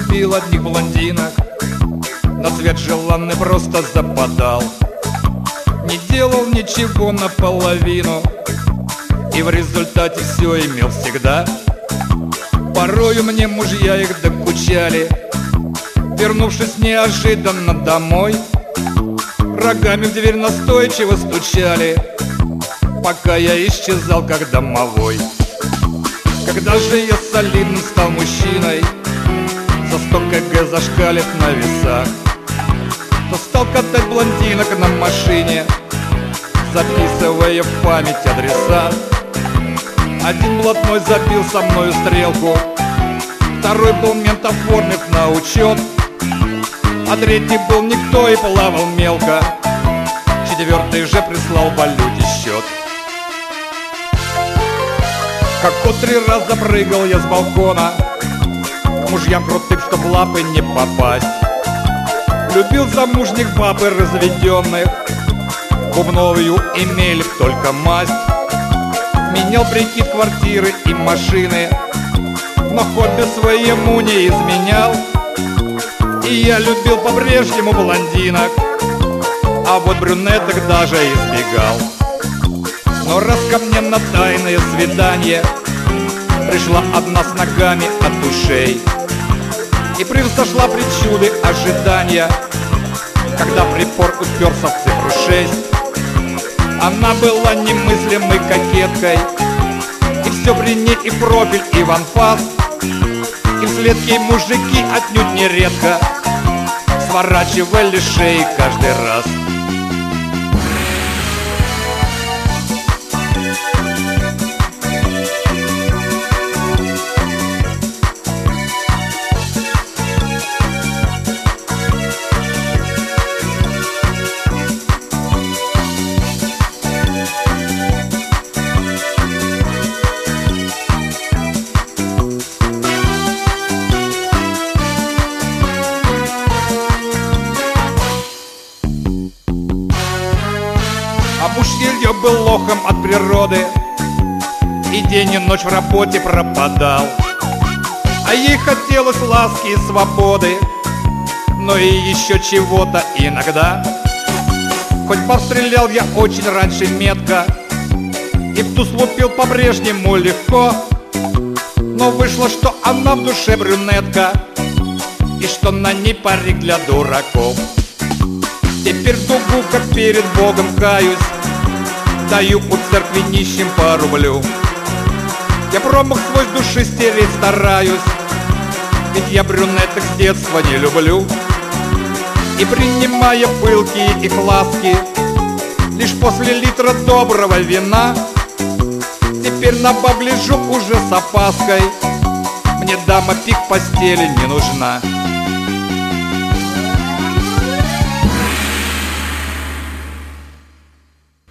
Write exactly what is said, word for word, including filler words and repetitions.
любил одних блондинок, на свет желанный просто западал. Не делал ничего наполовину, и в результате все имел всегда. Порою мне мужья их докучали, вернувшись неожиданно домой. Рогами в дверь настойчиво стучали, пока я исчезал как домовой. Когда же я солидным стал мужчиной, за сто килограмм зашкалив на весах, то стал катать блондинок на машине, записывая в память адреса. Один блатной забил со мною стрелку, второй был мент, оформив на учет, а третий был никто и плавал мелко, четвертый же прислал валюте счет. Как кот три раза прыгал я с балкона к мужьям крутым, чтоб в лапы не попасть. Любил замужних баб и разведенных, бубновую имели только масть. Менял прикид квартиры и машины, но хобби своему не изменял. И я любил по-прежнему блондинок, а вот брюнеток даже избегал. Но раз ко мне на тайное свидание пришла одна с ногами от ушей, и превзошла причуды ожидания, когда припор уперся в цифру шесть. Она была немыслимой кокеткой, и все при ней и профиль, и в анфас. И вслед ей мужики отнюдь нередко сворачивали шеи каждый раз. А муж ее был лохом от природы, и день и ночь в работе пропадал. А ей хотелось ласки и свободы, но и еще чего-то иногда. Хоть пострелял я очень раньше метко, и в туз лупил по-прежнему легко, но вышло, что она в душе брюнетка, и что на ней парик для дураков. Теперь в дугу, как перед Богом каюсь, даю у церкви нищим по рублю. Я промах свой с души стереть стараюсь, ведь я брюнеток с детства не люблю. И принимая пылкие их ласки лишь после литра доброго вина, теперь на баб гляжу уже с опаской, мне дама пик постели не нужна.